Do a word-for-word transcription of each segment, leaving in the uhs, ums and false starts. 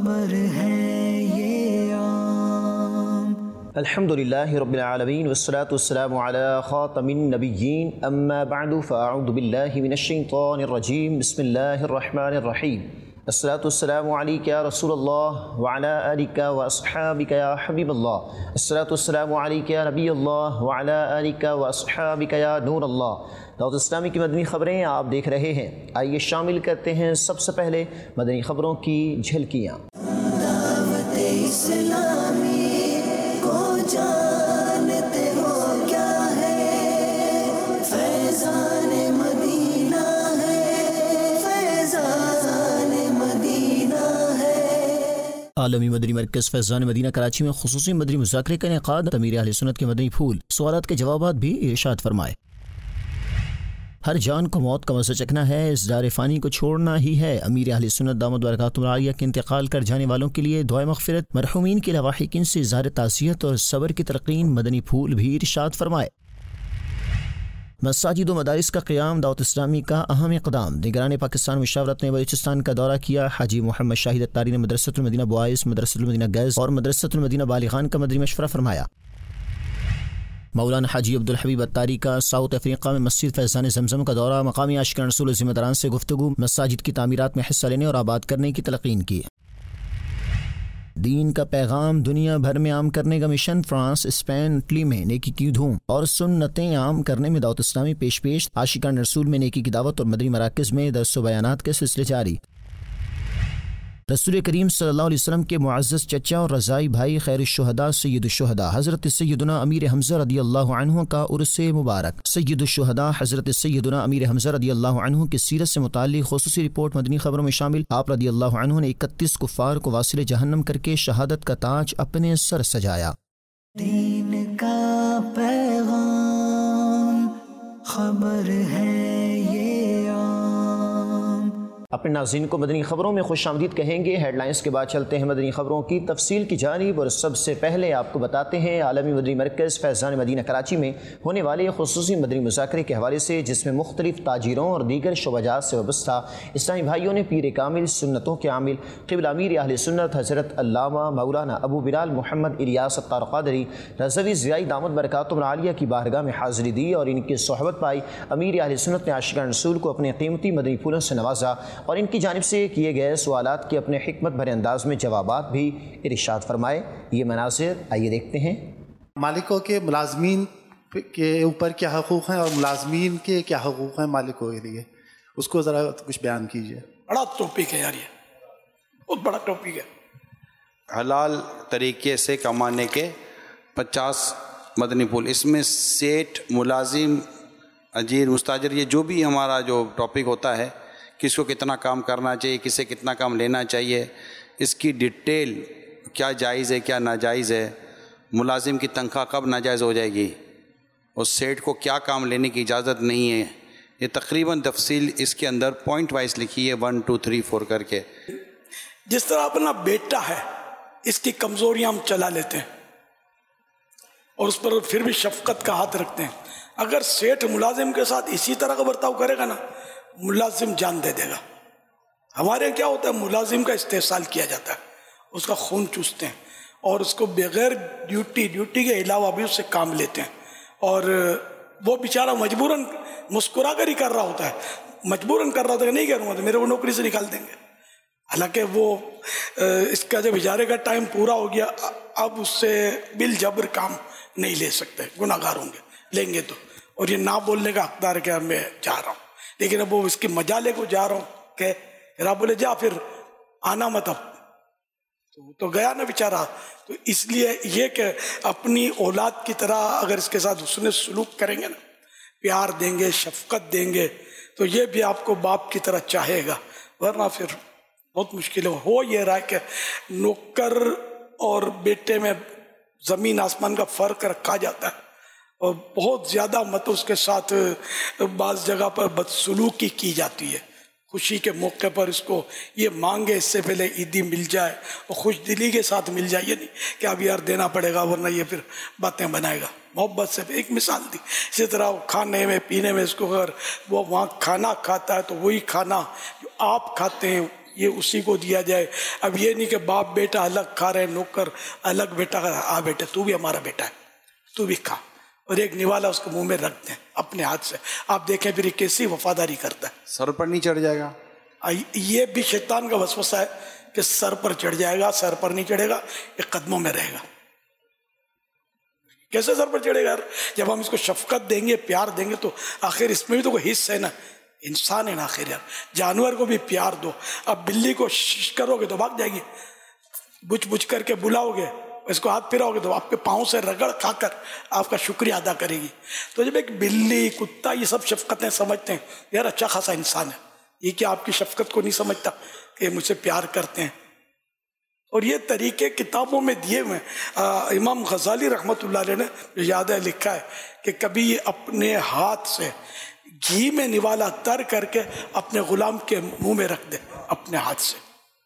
خبر ہے یہ عام۔ الحمدللہ رب العالمین والصلاة والسلام علی خاتم النبیین، اما بعد فاعوذ باللہ من الشیطان الرجیم، بسم اللہ الرحمن الرحیم۔ الصلاة والسلام علیک یا رسول اللہ وعلی آلک واصحابک یا حبیب اللہ۔ الصلاة والسلام علیک یا نبی اللہ وعلی آلک واصحابک یا نور اللہ۔ دعوت اسلامی کی مدنی خبریں آپ دیکھ رہے ہیں، آئیے شامل کرتے ہیں سب سے پہلے مدنی خبروں کی جھلکیاں۔ دعوت اسلامی کو جانتے ہو کیا ہے، فیضان مدینہ ہے، فیضان مدینہ ہے۔ عالمی مدنی مرکز فیضان مدینہ کراچی میں خصوصی مدنی مذاکرے کا انعقاد، امیر اہل سنت کے مدنی پھول، سوالات کے جوابات بھی ارشاد فرمائے۔ ہر جان کو موت کا مزہ چکھنا ہے، اس دار فانی کو چھوڑنا ہی ہے۔ امیر اہل سنت دامت برکاتہم العالیہ کے انتقال کر جانے والوں کے لیے دعائے مغفرت، مرحومین کے لواحقین سے اظہار تعزیت اور صبر کی تلقین، مدنی پھول بھی ارشاد فرمائے۔ مساجد و مدارس کا قیام دعوت اسلامی کا اہم اقدام، نگران پاکستان مشاورت نے بلوچستان کا دورہ کیا۔ حاجی محمد شاہد اتاری نے مدرسۃ المدینہ بوائز، مدرسۃ المدینہ گرلز اور مدرسۃ المدینہ بالغان کا مدنی مشورہ فرمایا۔ مولانا حاجی عبدالحبیب اتاری کا ساؤتھ افریقہ میں مسجد فیضان زمزم کا دورہ، مقامی عاشقان رسول ذمہ داران سے گفتگو، مساجد کی تعمیرات میں حصہ لینے اور آباد کرنے کی تلقین کی۔ دین کا پیغام دنیا بھر میں عام کرنے کا مشن، فرانس، اسپین، اٹلی میں نیکی کی دھوم اور سنتیں عام کرنے میں دعوت اسلامی پیش پیش، عاشقان رسول میں نیکی کی دعوت اور مدنی مراکز میں درس و بیانات کے سلسلے جاری۔ رسول کریم صلی اللہ علیہ وسلم کے معزز چچا اور رضائی بھائی خیر الشہداء سید الشہداء حضرت سیدنا امیر حمزہ رضی اللہ عنہ کا عرس مبارک۔ سید الشہداء حضرت سیدنا امیر حمزہ رضی اللہ عنہ کی سیرت سے متعلق خصوصی رپورٹ مدنی خبروں میں شامل۔ آپ رضی اللہ عنہ نے اکتیس کفار کو واصل جہنم کر کے شہادت کا تاج اپنے سر سجایا۔ دین کا پیغام خبر ہے یہ عام۔ اپنے ناظرین کو مدنی خبروں میں خوش آمدید کہیں گے۔ ہیڈ لائنز کے بعد چلتے ہیں مدنی خبروں کی تفصیل کی جانب، اور سب سے پہلے آپ کو بتاتے ہیں عالمی مدنی مرکز فیضان مدینہ کراچی میں ہونے والے خصوصی مدنی مذاکرے کے حوالے سے، جس میں مختلف تاجروں اور دیگر شعبہ جات سے وابستہ اسلامی بھائیوں نے پیر کامل، سنتوں کے عامل، قبلہ امیر اہل سنت حضرت علامہ مولانا ابو بلال محمد الیاس اتار قادری رضوی ضیائی دامت برکاتہم العالیہ کی بارگاہ میں حاضری دی اور ان کی صحبت پائی۔ امیر اہل سنت نے عاشقان رسول کو اپنے قیمتی مدنی پھولوں سے نوازا اور ان کی جانب سے کیے گئے سوالات کے اپنے حکمت بھرے انداز میں جوابات بھی ارشاد فرمائے۔ یہ مناظر آئیے دیکھتے ہیں۔ مالکوں کے ملازمین کے اوپر کیا حقوق ہیں اور ملازمین کے کیا حقوق ہیں مالکوں کے لیے، اس کو ذرا کچھ بیان کیجیے۔ بڑا ٹاپک ہے یار، یہ بہت بڑا ٹاپک ہے۔ حلال طریقے سے کمانے کے پچاس مدنی پھول، اس میں سیٹ، ملازم، اجیر، مستاجر، یہ جو بھی ہمارا جو ٹاپک ہوتا ہے، کس کو کتنا کام کرنا چاہیے، کسے کتنا کام لینا چاہیے، اس کی ڈیٹیل، کیا جائز ہے کیا ناجائز ہے، ملازم کی تنخواہ کب ناجائز ہو جائے گی، اور سیٹ کو کیا کام لینے کی اجازت نہیں ہے، یہ تقریباً تفصیل اس کے اندر پوائنٹ وائز لکھی ہے، ون ٹو تھری فور کر کے۔ جس طرح اپنا بیٹا ہے، اس کی کمزوریاں ہم چلا لیتے ہیں اور اس پر پھر بھی شفقت کا ہاتھ رکھتے ہیں۔ اگر سیٹ ملازم کے ساتھ اسی طرح کا برتاؤ کرے گا نا، ملازم جان دے دے گا۔ ہمارے کیا ہوتا ہے، ملازم کا استحصال کیا جاتا ہے، اس کا خون چوستے ہیں اور اس کو بغیر ڈیوٹی ڈیوٹی کے علاوہ بھی اس سے کام لیتے ہیں، اور وہ بیچارہ مجبوراً مسکرا کر ہی کر رہا ہوتا ہے، مجبوراً کر رہا ہوتا ہے کہ نہیں کروں گا تو میرے کو نوکری سے نکال دیں گے، حالانکہ وہ اس کا جب اجارے کا ٹائم پورا ہو گیا، اب اس سے بالجبر کام نہیں لے سکتے، گناہ گار ہوں گے، لیں گے تو، اور یہ نہ بولنے کا حقدار ہے کہ میں جا رہا ہوں، لیکن اب وہ اس کی مجالے کو جا رہا ہوں کہ پھر آپ بولے جا، پھر آنا مت، اب تو, تو گیا نا بیچارہ۔ تو اس لیے یہ کہ اپنی اولاد کی طرح اگر اس کے ساتھ حسن سلوک کریں گے نا، پیار دیں گے، شفقت دیں گے، تو یہ بھی آپ کو باپ کی طرح چاہے گا، ورنہ پھر بہت مشکل ہو ہو یہ رہا ہے کہ نوکر اور بیٹے میں زمین آسمان کا فرق رکھا جاتا ہے، اور بہت زیادہ مت اس کے ساتھ بعض جگہ پر بدسلوکی کی جاتی ہے۔ خوشی کے موقع پر اس کو یہ مانگے، اس سے پہلے عیدی مل جائے اور خوش دلی کے ساتھ مل جائے، یہ نہیں کہ اب یار دینا پڑے گا ورنہ یہ پھر باتیں بنائے گا۔ محبت سے ایک مثال دی، اسی طرح کھانے میں پینے میں اس کو اگر وہ وہاں کھانا کھاتا ہے تو وہی کھانا جو آپ کھاتے ہیں یہ اسی کو دیا جائے. اب یہ نہیں کہ باپ بیٹا الگ کھا رہے ہیں, نوکر الگ بیٹا کھا رہا ہے. آ بیٹا تو بھی ہمارا بیٹا ہے, تو بھی کھا, اور ایک نوالا اس کو منہ میں رکھ دیں اپنے ہاتھ سے. آپ دیکھیں پھر یہ کیسی وفاداری کرتا ہے. سر پر نہیں چڑھ جائے گا؟ یہ بھی شیطان کا وسوسہ ہے کہ سر پر چڑھ جائے گا. سر پر نہیں چڑھے گا, یہ قدموں میں رہے گا. کیسے سر پر چڑھے گا؟ جب ہم اس کو شفقت دیں گے, پیار دیں گے, تو آخر اس میں بھی تو کوئی حصہ ہے نا, انسان ہے نا آخر یار. جانور کو بھی پیار دو. اب بلی کو شش کرو گے تو بھاگ جائے گی, بچ بچ کر کے بلاؤ گے, اس کو ہاتھ پھراؤ گے تو آپ کے پاؤں سے رگڑ کھا کر آپ کا شکریہ ادا کرے گی. تو جب ایک بلی, کتا, یہ سب شفقتیں سمجھتے ہیں, یار اچھا خاصا انسان ہے, یہ کیا آپ کی شفقت کو نہیں سمجھتا کہ مجھ سے پیار کرتے ہیں. اور یہ طریقے کتابوں میں دیے ہوئے ہیں. امام غزالی رحمۃ اللہ علیہ نے یاد ہے لکھا ہے کہ کبھی اپنے ہاتھ سے گھی میں نوالا تر کر کے اپنے غلام کے منہ میں رکھ دے اپنے ہاتھ سے.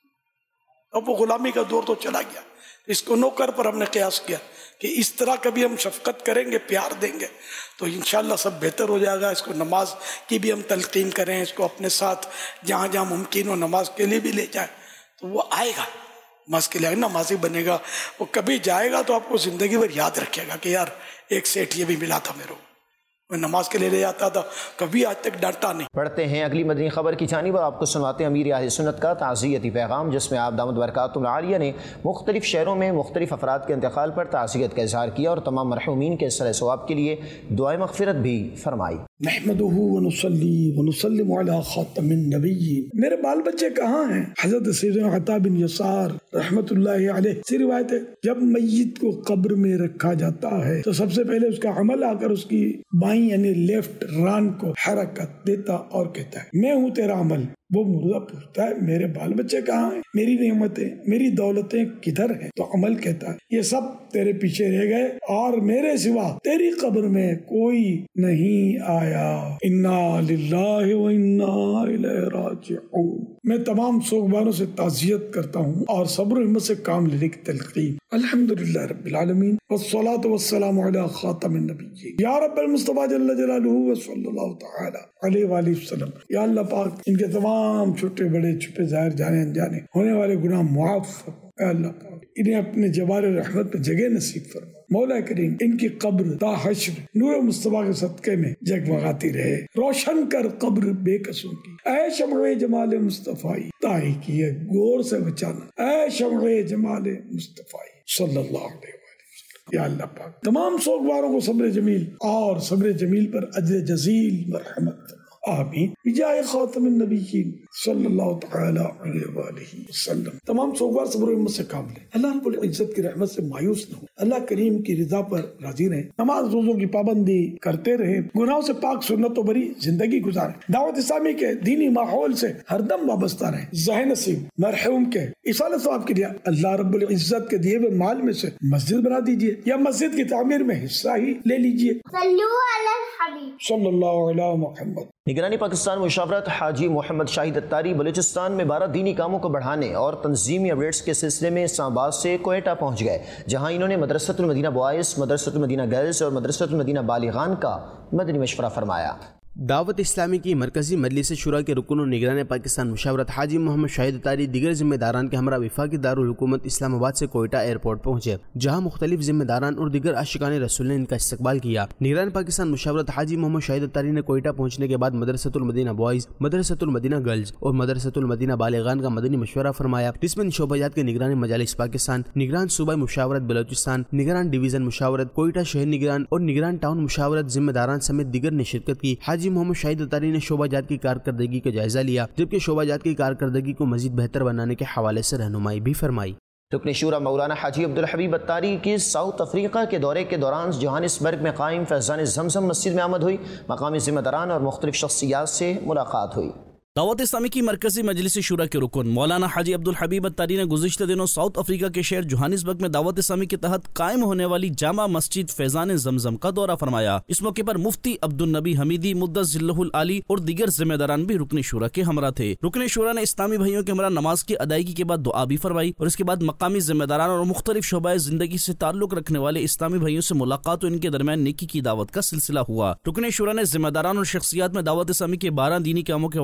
اب وہ غلامی کا دور تو چلا گیا. اس کو نوکر پر ہم نے قیاس کیا کہ اس طرح کبھی ہم شفقت کریں گے, پیار دیں گے, تو انشاءاللہ سب بہتر ہو جائے گا. اس کو نماز کی بھی ہم تلقین کریں, اس کو اپنے ساتھ جہاں جہاں ممکن ہو نماز کے لیے بھی لے جائیں, تو وہ آئے گا نماز کے لیے, نمازی بنے گا. وہ کبھی جائے گا تو آپ کو زندگی بھر یاد رکھے گا کہ یار ایک سیٹ یہ بھی ملا تھا میرے کو, میں نماز کے لیے لے جاتا تھا, کبھی آج تک ڈانٹا نہیں. پڑھتے ہیں اگلی مدنی خبر کی جانب اور آپ کو سنواتے ہیں امیر اہل سنت کا تعزیتی پیغام, جس میں آپ دامت برکاتہ العالیہ نے مختلف شہروں میں مختلف افراد کے انتقال پر تعزیت کا اظہار کیا اور تمام مرحومین کے صلہ ثواب کے لیے دعائے مغفرت بھی فرمائی. نحمدہ ونصلی ونسلم علی خاتم النبیین. میرے بال بچے کہاں ہیں؟ حضرت سیدنا عطا بن یسار رحمت اللہ علیہ سے روایت ہے, جب میت کو قبر میں رکھا جاتا ہے تو سب سے پہلے اس کا عمل آ کر اس کی بائیں یعنی لیفٹ ران کو حرکت دیتا اور کہتا ہے میں ہوں تیرا عمل. وہ مردہ پوچھتا ہے میرے بال بچے کہاں ہیں, میری نعمتیں, میری دولتیں کدھر ہیں؟ تو عمل کہتا ہے یہ سب تیرے پیچھے رہ گئے اور میرے سوا تیری قبر میں کوئی نہیں آیا. انا للہ و انا الیہ راجعون. میں تمام سوگواروں سے تعزیت کرتا ہوں اور صبر و ہمت سے کام لینے کی تلقین. الحمدللہ رب العالمین والصلاة والسلام علی خاتم النبیین. یا رب المصطفیٰ جل جلالہ وصلی اللہ تعالی علیہ وآلہ وسلم. یا اللہ پاک ان کے تمام چھوٹے بڑے چھپے ظاہر جانے انجانے ہونے والے گناہ معاف فرما. اے اللہ پاک انہیں اپنے جبار رحمت میں جگہ نصیب فرما. مولا کریم ان کی قبر تا حشر نور مصطفیٰ کے صدقے میں جگمگاتی رہے. روشن کر قبر بے کسوں کی. اے شمع جمال مصطفیٰ تاہی کی ہے گور سے بچانا. اے شمع جمال مصطفیٰ صلی اللہ علیہ وسلم. یا اللہ پاک تمام سوگواروں کو صبر جمیل اور صبر جمیل پر اجر جزیل مرحمت آمین بجائے خاتم النبیین صلی اللہ تعالی علیہ وآلہ وسلم. تمام سوگوار صبر و ہمت سے کام لیں. اللہ رب العزت کی رحمت سے مایوس نہ ہو. اللہ کریم کی رضا پر راضی رہیں. نماز روزوں کی پابندی کرتے رہیں. گناہوں سے پاک سنت و بری زندگی گزاریں. دعوت اسلامی کے دینی ماحول سے ہر دم وابستہ رہیں. ذہن نصیب مرحوم کے اصالہ ثواب کے لیے اللہ رب العزت کے دیے ہوئے مال میں سے مسجد بنا دیجیے یا مسجد کی تعمیر میں حصہ ہی لے لیجیے. صلو علی الحبیب صلی اللہ علیہ محمد. نگرانی پاکستان مشاورت حاجی محمد شاہد اتاری بلوچستان میں بارہ دینی کاموں کو بڑھانے اور تنظیمی اپڈیٹس کے سلسلے میں اسلام آباد سے کوئٹہ پہنچ گئے, جہاں انہوں نے مدرسۃ المدینہ بوائز, مدرسۃ المدینہ گرلز اور مدرسۃ المدینہ بالغان کا مدنی مشورہ فرمایا. دعوت اسلامی کی مرکزی مجلس شورا کے رکن و نگران پاکستان مشاورت حاجی محمد شاہد اتاری دیگر ذمہ داران کے ہمراہ وفاقی دارالحکومت اسلام آباد سے کوئٹہ ایئرپورٹ پہنچے, جہاں مختلف ذمہ داران اور دیگر عاشقان رسول نے ان کا استقبال کیا. نگران پاکستان مشاورت حاجی محمد شاہد اتاری نے کوئٹہ پہنچنے کے بعد مدرسۃ المدینہ بوائز, مدرسۃ المدینہ گرلز اور مدرسۃ المدینہ بالغان کا مدنی مشورہ فرمایا, جس میں شعبہ جات کے نگران مجالس پاکستان, نگران صوبہ مشاورت بلوچستان, نگران ڈویژن مشاورت کوئٹہ شہر نگران اور نگران ٹاؤن مشاورت ذمہ داران سمیت دیگر نے شرکت کی. حاجی محمد شاہد اتاری نے شعبہ جات کی کارکردگی کا جائزہ لیا, جبکہ شعبہ جات کی کارکردگی کو مزید بہتر بنانے کے حوالے سے رہنمائی بھی فرمائی. رکن شورا مولانا حاجی عبدالحبیب اتاری کی ساؤتھ افریقہ کے دورے کے دوران جوہانسبرگ میں قائم فیضان زمزم مسجد میں آمد ہوئی. مقامی ذمہ داران اور مختلف شخصیات سے ملاقات ہوئی. دعوت اسلامی کی مرکزی مجلس شورا کے رکن مولانا حاجی عبدالحبیب اتاری نے گزشتہ دنوں ساؤتھ افریقہ کے شہر جوہانسبرگ میں دعوت اسلامی کے تحت قائم ہونے والی جامع مسجد فیضان زمزم کا دورہ فرمایا. اس موقع پر مفتی عبدالنبی حمیدی مدث ذلہ العالی اور دیگر ذمہ داران بھی رکن شورا کے ہمراہ تھے. رکن شورا نے اسلامی بھائیوں کے ہمراہ نماز کی ادائیگی کے بعد دعا بھی فرمائی اور اس کے بعد مقامی ذمہ داران اور مختلف شعبۂ زندگی سے تعلق رکھنے والے اسلامی بھائیوں سے ملاقات اور ان کے درمیان نیکی کی دعوت کا سلسلہ ہوا. رکن شورا نے ذمہ داران اور شخصیات میں دعوت اسلامی کے بارہ دینی کاموں کے حوالے سے گفتگو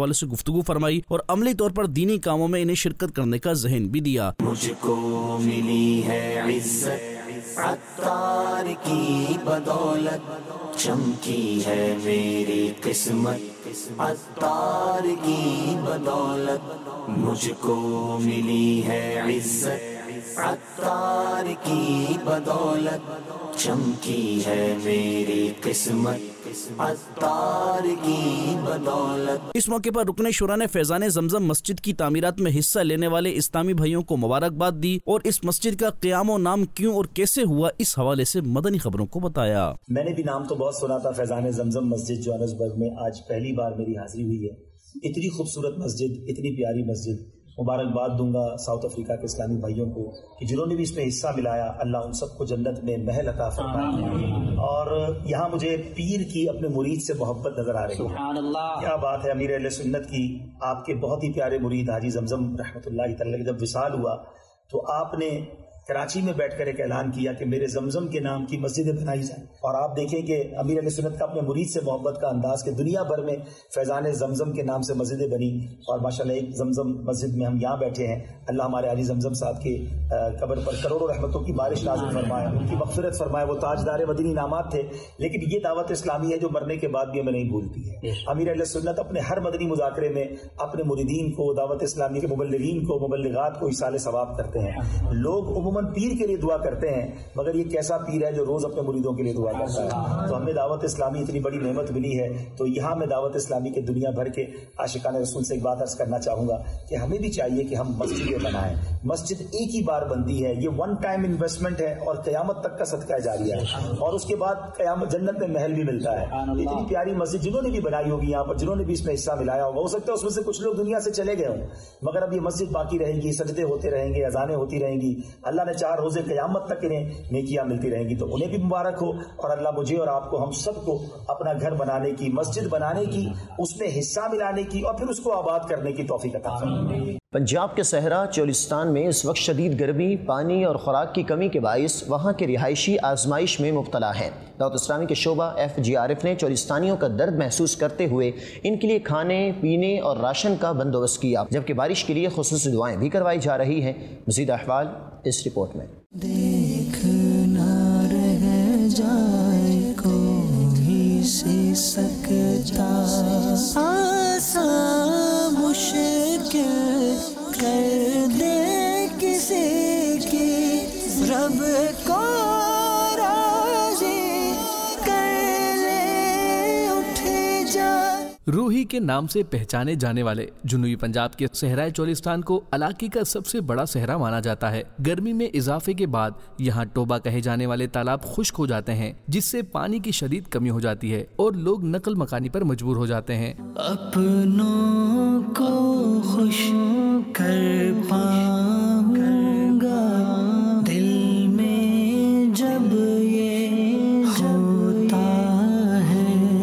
گفتگو فرمائی اور عملی طور پر دینی کاموں میں انہیں شرکت کرنے کا ذہن بھی دیا۔ مجھ کو ملی ہے عزت عطار کی بدولت، چمکی ہے میری قسمت عطار کی بدولت، مجھ کو ملی ہے عزت عطار کی بدولت، چمکی ہے میری قسمت عطار کی بدولت۔ اس موقع پر رکن شورا نے فیضان زمزم مسجد کی تعمیرات میں حصہ لینے والے اسلامی بھائیوں کو مبارکباد دی اور اس مسجد کا قیام و نام کیوں اور کیسے ہوا اس حوالے سے مدنی خبروں کو بتایا۔ میں نے بھی نام تو بہت سنا تھا، فیضان زمزم مسجد جوہانسبرگ میں آج پہلی بار میری حاضری ہوئی ہے۔ اتنی خوبصورت مسجد، اتنی پیاری مسجد، مبارکباد دوں گا ساؤتھ افریقہ کے اسلامی بھائیوں کو کہ جنہوں نے بھی اس میں حصہ ملایا، اللہ ان سب کو جنت میں محل عطا فرمائے۔ اور یہاں مجھے پیر کی اپنے مرید سے محبت نظر آ رہی ہے، سبحان اللہ، کیا بات ہے۔ امیر اہل سنت کی آپ کے بہت ہی پیارے مرید حاجی زمزم رحمۃ اللہ تعالی جب وصال ہوا تو آپ نے کراچی میں بیٹھ کر ایک اعلان کیا کہ میرے زمزم کے نام کی مسجدیں بنائی جائیں، اور آپ دیکھیں کہ امیر علیہ سنت کا اپنے مرید سے محبت کا انداز کہ دنیا بھر میں فیضان زمزم کے نام سے مسجدیں بنی، اور ماشاءاللہ ایک زمزم مسجد میں ہم یہاں بیٹھے ہیں۔ اللہ ہمارے علی زمزم صاحب کے قبر پر کروڑوں رحمتوں کی بارش نازل فرمائے، ان کی مغفرت فرمائے، وہ تاجدار مدنی انعامات تھے۔ لیکن یہ دعوت اسلامی ہے جو مرنے کے بعد بھی ہمیں نہیں بھولتی ہے۔ امیر علیہ سنت اپنے ہر مدنی مذاکرے میں اپنے مریدین کو، دعوت اسلامی کے مبلغین کو، مبلغات کو ایصال ثواب کرتے ہیں۔ لوگ عموماً پیر کے لیے دعا کرتے ہیں، مگر یہ کیسا پیر ہے جو روز اپنے مریدوں کے لیے دعا کرتا ہے۔ تو ہمیں دعوت اسلامی اتنی بڑی نعمت ملی ہے، تو یہاں میں دعوت اسلامی کے دنیا بھر کے عاشقان رسول سے ایک بات عرض کرنا چاہوں گا کہ ہمیں بھی چاہیے کہ ہم مسجدیں بنائیں۔ مسجد ایک ہی بار بنتی ہے، یہ ون ٹائم انویسٹمنٹ ہے اور قیامت تک کا صدقہ جاریہ ہے، اور اس کے بعد قیامت جنت میں محل بھی ملتا ہے۔ اتنی پیاری مسجد جنہوں نے بھی بنائی ہوگی یہاں پر، جنہوں نے بھی اس میں حصہ ملایا ہوگا، ہو سکتا ہے اس میں سے کچھ لوگ دنیا سے چلے گئے ہوں، مگر اب یہ مسجد باقی رہے گی، سجدے ہوتے رہیں گے، اذانیں ہوتی رہیں گی، اللہ نے چار روزے قیامت تک انہیں نیکیاں ملتی رہیں گی۔ تو انہیں بھی مبارک ہو، اور اللہ مجھے اور آپ کو، ہم سب کو اپنا گھر بنانے کی، مسجد بنانے کی، اس میں حصہ ملانے کی، اور پھر اس کو آباد کرنے کی توفیق عطا فرمائے۔ پنجاب کے صحرا چولستان میں اس وقت شدید گرمی، پانی اور خوراک کی کمی کے باعث وہاں کے رہائشی آزمائش میں مبتلا ہیں۔ دعوت اسلامی کے شعبہ ایف جی آر ایف نے چولستانیوں کا درد محسوس کرتے ہوئے ان کے لیے کھانے، پینے اور راشن کا بندوبست کیا، جبکہ بارش کے لیے خصوصی دعائیں بھی کروائی جا رہی ہیں۔ مزید احوال اس رپورٹ میں۔ دیکھنا رہ جائے کوئی سی سکتا، آسان مشکل کر دے کسی کی، رب کو راضی کر لے اٹھ جا۔ روحی کے نام سے پہچانے جانے والے جنوبی پنجاب کے صحرائے چولستان کو علاقے کا سب سے بڑا صحرا مانا جاتا ہے۔ گرمی میں اضافے کے بعد یہاں ٹوبا کہے جانے والے تالاب خشک ہو جاتے ہیں، جس سے پانی کی شدید کمی ہو جاتی ہے اور لوگ نقل مکانی پر مجبور ہو جاتے ہیں۔ اپنوں کو خوش کر پاؤں گا دل میں جب یہ ہوتا ہے۔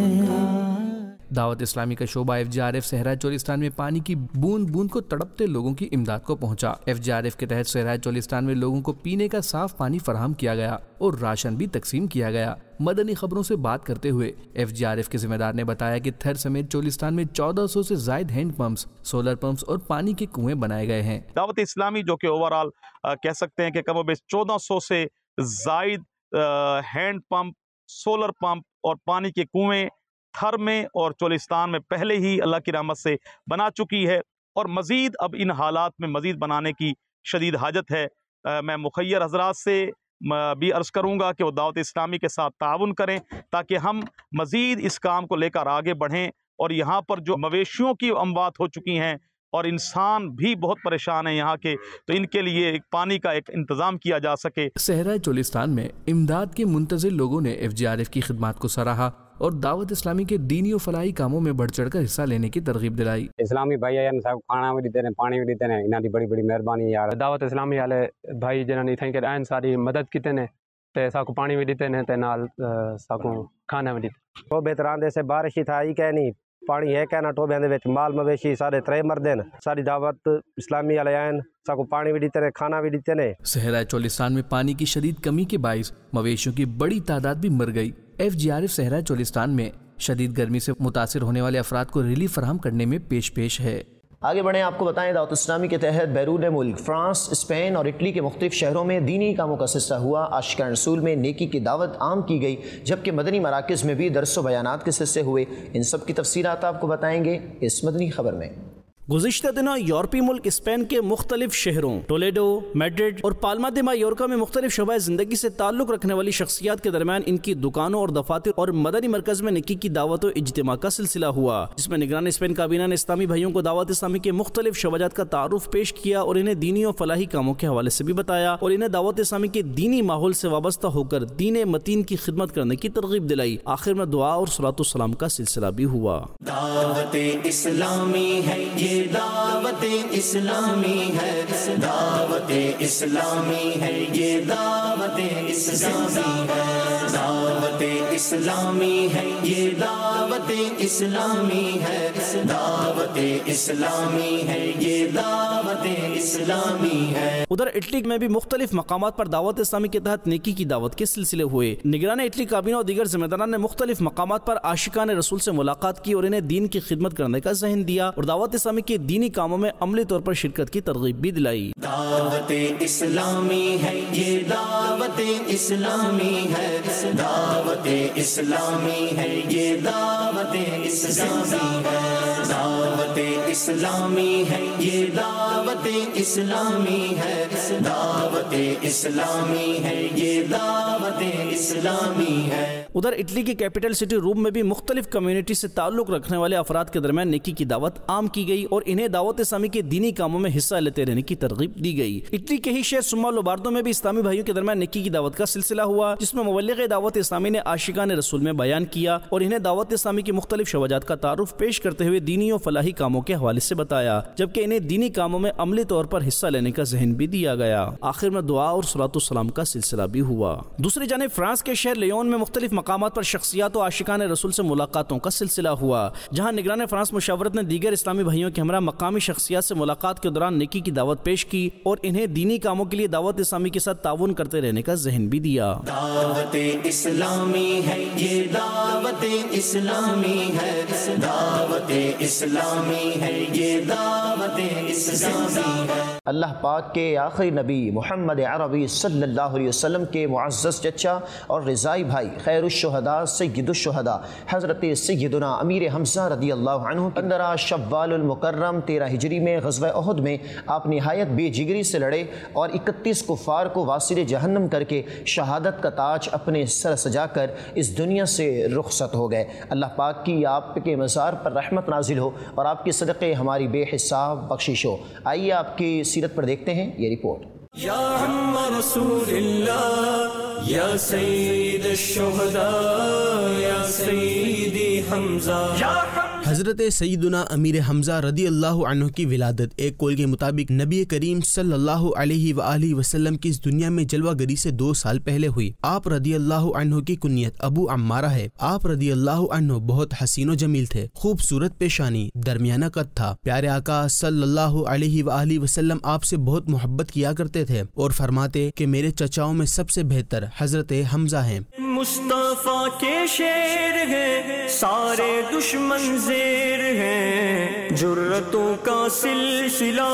دعوت اسلامی کا شعبہ ایف جی آر ایف صحرائے چولستان میں پانی کی بوند بوند کو تڑپتے لوگوں کی امداد کو پہنچا۔ ایف جی آر ایف کے تحت صحرائے چولستان میں لوگوں کو پینے کا صاف پانی فراہم کیا گیا اور راشن بھی تقسیم کیا گیا۔ مدنی خبروں سے بات کرتے ہوئے ایف جی آر ایف کے ذمہ دار نے بتایا کہ تھر سمیت چولستان میں چودہ سو سے زائد ہینڈ پمپس، سولر پمپس اور پانی کے کنویں بنائے گئے ہیں۔ دعوت اسلامی جو کہ اوور آل کہہ سکتے ہیں کہ کم و بیش چودہ سو سے زائد ہینڈ پمپ، سولر پمپ اور پانی کے کنویں تھر میں اور چولستان میں پہلے ہی اللہ کی رحمت سے بنا چکی ہے، اور مزید اب ان حالات میں مزید بنانے کی شدید حاجت ہے۔ میں مخیر حضرات سے بھی عرض کروں گا کہ وہ دعوت اسلامی کے ساتھ تعاون کریں تاکہ ہم مزید اس کام کو لے کر آگے بڑھیں، اور یہاں پر جو مویشیوں کی اموات ہو چکی ہیں اور انسان بھی بہت پریشان ہیں یہاں کے، تو ان کے لیے ایک پانی کا ایک انتظام کیا جا سکے۔ صحرائے چولستان میں امداد کے منتظر لوگوں نے ایف جی آر ایف کی خدمات کو سراہا اور دعوت اسلامی کے دینی و فلاحی کاموں میں بڑھ چڑھ کر حصہ لینے کی ترغیب دلائی۔ اسلامی بھائی آئے سب کھانا بھی دیتے ہیں، پانی بھی دیتے ہیں، انہاں دی بڑی بڑی مہربانی یار۔ دعوت اسلامی والے بھائی جنہاں نے تھیں کہ این ساری مدد کیتے نے تے ساکو پانی بھی دیتے ہیں تے نال ساکو کھانا بھی دیتے۔ تو بہتران دے سے بارش ہی تھا ہی کہ نہیں پانی ہے کہنا ٹوبیاں دے وچ مال مویشی سارے ترے مردے نے، ساری دعوت اسلامی والے آئے ساکو پانی بھی دیتے ہیں، کھانا بھی دیتے ہیں۔ صحرائے چولستان میں پانی کی شدید کمی کے باعث مویشیوں کی بڑی تعداد بھی مر گئی۔ ایف جی آر ایف صحرا چولستان میں شدید گرمی سے متاثر ہونے والے افراد کو ریلیف فراہم کرنے میں پیش پیش ہے۔ آگے بڑھیں، آپ کو بتائیں دعوت اسلامی کے تحت بیرون ملک فرانس، اسپین اور اٹلی کے مختلف شہروں میں دینی کاموں کا سلسلہ ہوا۔ عاشقان رسول میں نیکی کی دعوت عام کی گئی، جبکہ مدنی مراکز میں بھی درس و بیانات کے سلسلے ہوئے۔ ان سب کی تفصیلات آپ کو بتائیں گے اس مدنی خبر میں۔ گزشتہ دنوں یورپی ملک اسپین کے مختلف شہروں ٹولیڈو، میڈرڈ اور پالما دے مایورکا میں مختلف شعبۂ زندگی سے تعلق رکھنے والی شخصیات کے درمیان ان کی دکانوں اور دفاتر اور مدنی مرکز میں نیکی کی دعوت و اجتماع کا سلسلہ ہوا، جس میں نگران اسپین کابینہ نے اسلامی بھائیوں کو دعوت اسلامی کے مختلف شعبات کا تعارف پیش کیا اور انہیں دینی و فلاحی کاموں کے حوالے سے بھی بتایا اور انہیں دعوت اسلامی کے دینی ماحول سے وابستہ ہو کر دین متین کی خدمت کرنے کی ترغیب دلائی۔ آخر میں دعا اور صلاۃ السلام کا سلسلہ بھی ہوا۔ دعوت اسلامی ہے یہ، دعوت اسلامی ہے، دعوت اسلامی ہے یہ، دعوت اسلامی ہے، دعوت اسلامی ہے یہ، دعوت اسلامی ہے، دعوت اسلامی ہے یہ، دعوت اسلامی ہے۔ ادھر اٹلی میں بھی مختلف مقامات پر دعوت اسلامی کے تحت نیکی کی دعوت کے سلسلے ہوئے۔ نگران اٹلی کابینہ اور دیگر ذمہ داران نے مختلف مقامات پر عاشقان رسول سے ملاقات کی اور انہیں دین کی خدمت کرنے کا ذہن دیا اور دعوت اسلامی کے دینی کاموں میں عملی طور پر شرکت کی ترغیب بھی دلائی۔ دعوت اسلامی ہے یہ، دعوت اسلامی ہے، دعوت اسلامی ہے یہ، دعوت اسلامی ہے، دعوت اسلامی ہے یہ، دعوت اسلامی ہے، دعوت اسلامی ہے یہ، دعوت اسلامی ہے۔ ادھر اٹلی کی کیپٹل سٹی روم میں بھی مختلف کمیونٹی سے تعلق رکھنے والے افراد کے درمیان نیکی کی دعوت عام کی گئی اور انہیں دعوت اسلامی کے دینی کاموں میں حصہ لیتے رہنے کی ترغیب دی گئی۔ اٹلی کے ہی شہر سما لوباردو میں بھی اسلامی بھائیوں کے درمیان نیکی کی دعوت کا سلسلہ ہوا، جس میں مبلغ دعوت اسلامی نے عاشقان رسول میں بیان کیا اور انہیں دعوت اسلامی کی مختلف شعبات کا تعارف پیش کرتے ہوئے دینی و فلاحی کاموں کے حوالے سے بتایا، جبکہ انہیں دینی کاموں میں عملی طور پر حصہ لینے کا ذہن بھی دیا گیا۔ آخر میں دعا اور صلاۃ السلام کا سلسلہ بھی ہوا۔ دوسری جانب فرانس کے شہر لیون میں مختلف مقامات پر شخصیات و عاشقان رسول سے ملاقاتوں کا سلسلہ ہوا، جہاں نگران فرانس مشاورت نے دیگر اسلامی بھائیوں کے ہمراہ مقامی شخصیات سے ملاقات کے دوران نیکی کی دعوت پیش کی اور انہیں دینی کاموں کے لیے دعوت اسلامی کے ساتھ تعاون کرتے رہنے کا ذہن بھی دیا۔ دعوت اسلامی ہے یہ، دعوت اسلامی ہے، دعوت اسلامی ہے یہ، دعوت اسلامی ہے۔ اللہ پاک کے آخری نبی محمد عربی صلی اللہ علیہ وسلم کے معزز چچا اور رضائی بھائی خیر الشہداء سید الشہداء حضرت سیدنا امیر حمزہ رضی اللہ عنہ پندرہ شوال المکرم تیرہ ہجری میں غزوہ احد میں آپ نہایت بے جگری سے لڑے اور اکتیس کفار کو واصل جہنم کر کے شہادت کا تاج اپنے سر سجا کر اس دنیا سے رخصت ہو گئے۔ اللہ پاک کی آپ کے مزار پر رحمت نازل ہو اور آپ کے صدقے ہماری بے حساب بخشش ہو۔ آئیے آپ کی سیرت پر دیکھتے ہیں یہ رپورٹ۔ یا عم رسول اللہ، یا سید الشہداء، یا سیدی حمزہ۔ حضرت سیدنا امیر حمزہ رضی اللہ عنہ کی ولادت ایک قول کے مطابق نبی کریم صلی اللہ علیہ وآلہ وسلم کی اس دنیا میں جلوہ گری سے دو سال پہلے ہوئی۔ آپ رضی اللہ عنہ کی کنیت ابو عمارہ ہے۔ آپ رضی اللہ عنہ بہت حسین و جمیل تھے، خوبصورت پیشانی، درمیانہ قد تھا۔ پیارے آقا صلی اللہ علیہ وآلہ وسلم آپ سے بہت محبت کیا کرتے تھے اور فرماتے کہ میرے چچاؤں میں سب سے بہتر حضرت حمزہ ہیں۔ مصطفیٰ کے شیر ہیں، سارے دشمن زیر ہیں، جرتوں کا سلسلہ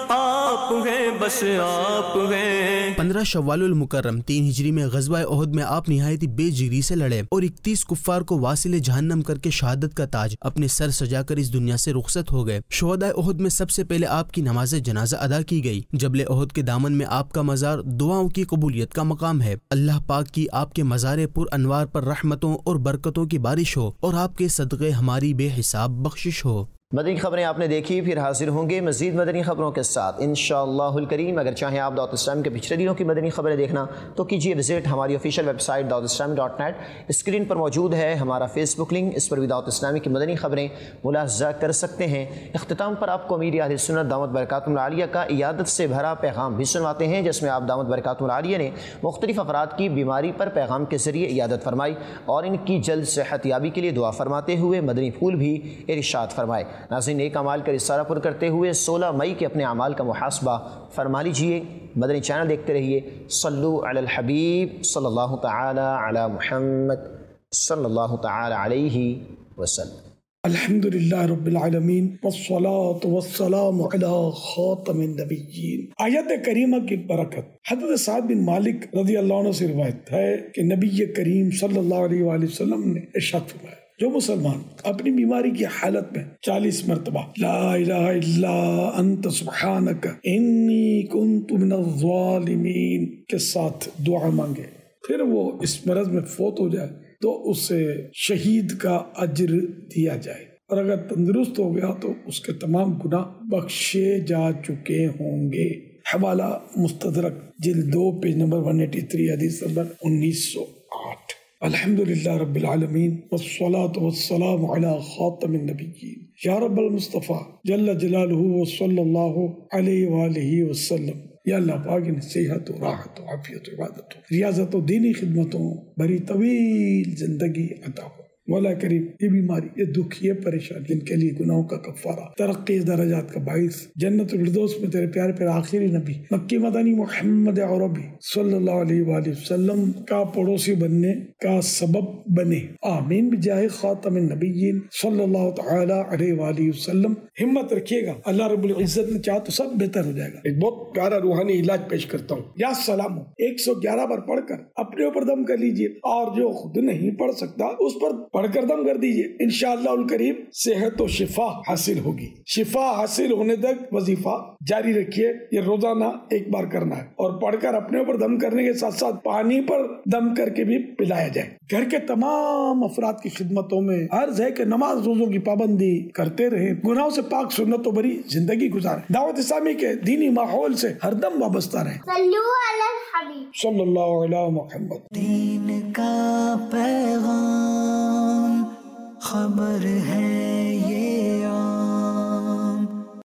آپ ہیں، بس آپ ہیں۔ پندرہ شوال المکرم تین ہجری میں غزوہ احد میں آپ نہایت بے جگری سے لڑے اور اکتیس کفار کو واصل جہنم کر کے شہادت کا تاج اپنے سر سجا کر اس دنیا سے رخصت ہو گئے۔ شہداء احد میں سب سے پہلے آپ کی نماز جنازہ ادا کی گئی۔ جبل احد کے دامن میں آپ کا مزار دعاؤں کی قبولیت کا مقام ہے۔ اللہ پاک کی آپ کے مزار پر انوار پر رحمتوں اور برکتوں کی بارش ہو اور آپ کے صدقے ہماری بے حساب بخشش ہو۔ مدنی خبریں آپ نے دیکھی، پھر حاضر ہوں گے مزید مدنی خبروں کے ساتھ انشاءاللہ الکریم۔ اگر چاہیں آپ دعوت اسلام کے پچھلے دنوں کی مدنی خبریں دیکھنا تو کیجیے وزٹ ہماری آفیشیل ویب سائٹ دعوت اسلامی ڈاٹ نیٹ۔ اسکرین پر موجود ہے ہمارا فیس بک لنک، اس پر بھی دعوت اسلامی کی مدنی خبریں ملاحظہ کر سکتے ہیں۔ اختتام پر آپ کو امیر اہل سنت دامت برکاتہم العالیہ کا عیادت سے بھرا پیغام بھی سنواتے ہیں، جس میں آپ دامت برکاتہم العالیہ نے مختلف افراد کی بیماری پر پیغام کے ذریعے عیادت فرمائی اور ان کی جلد صحت یابی کے لیے دعا فرماتے ہوئے مدنی پھول بھی ارشاد فرمائے۔ ناظرین، ایک عمال کا رسالہ پر کرتے ہوئے سولہ مئی کے اپنے اعمال کا محاسبہ فرما لیجئے۔ مدنی چینل دیکھتے رہیے۔ صلو علی الحبیب صلی اللہ تعالی علی محمد صلی اللہ تعالی علیہ وسلم۔ الحمدللہ رب العالمین والصلاة والسلام علی خاتم النبیین۔ آیت کریمہ کی برکت حضرت سعد بن مالک رضی اللہ عنہ سے روایت ہے کہ نبی کریم صلی اللہ علیہ وآلہ وسلم نے ارشاد فرمایا، جو مسلمان اپنی بیماری کی حالت میں چالیس مرتبہ لا الہ الا انت سبحانک انی کنت من الظالمین کے ساتھ دعا مانگے، پھر وہ اس مرض میں فوت ہو جائے تو اسے شہید کا اجر دیا جائے، اور اگر تندرست ہو گیا تو اس کے تمام گناہ بخشے جا چکے ہوں گے۔ حوالہ مستدرک جلد دو پیج نمبر ایک سو ترانوے، حدیث نمبر انیس سو آٹھ۔ الحمدللہ رب العالمین والصلاة والسلام علی خاتم النبیین۔ یا رب المصطفیٰ جل جلالہ وصلی اللہ علیہ وآلہ وسلم، یا اللہ پاک نے صحت و راحت و عافیت و عبادت و ریاضت و دینی خدمتوں بڑی طویل زندگی عطا ہو۔ مولا کریم، یہ بیماری، یہ دکھ، یہ پریشانی جن کے لیے گناہوں کا کفارہ، ترقی درجات کا باعث، جنت الفردوس میں تیرے پیارے پیارے آخری نبی مکی مدنی محمد عربی صلی اللہ علیہ وآلہ وسلم کا پڑوسی بننے کا سبب بنے، آمین بجاہ خاتم النبیین صلی اللہ تعالی علیہ وآلہ وسلم۔ ہمت رکھیے گا، اللہ رب العزت نے چاہا تو سب بہتر ہو جائے گا۔ ایک بہت پیارا روحانی علاج پیش کرتا ہوں، یا سلام ایک سو گیارہ بار پڑھ کر اپنے اوپر دم کر لیجئے، اور جو خود نہیں پڑھ سکتا اس پر پڑھ کر دم کر دیجئے، انشاءاللہ الکریم صحت و شفا حاصل ہوگی۔ شفا حاصل ہونے تک وظیفہ جاری رکھیے، یہ روزانہ ایک بار کرنا ہے، اور پڑھ کر اپنے اوپر دم کرنے کے ساتھ ساتھ پانی پر دم کر کے بھی پلایا جائے۔ گھر کے تمام افراد کی خدمتوں میں عرض ہے کہ نماز روزوں کی پابندی کرتے رہیں، گناہوں سے پاک سنت و بری زندگی گزاریں، دعوت اسلامی کے دینی ماحول سے ہر دم وابستہ رہیں۔ صلی اللہ علیہ محمد۔ دین کا پیغام خبر ہے یہ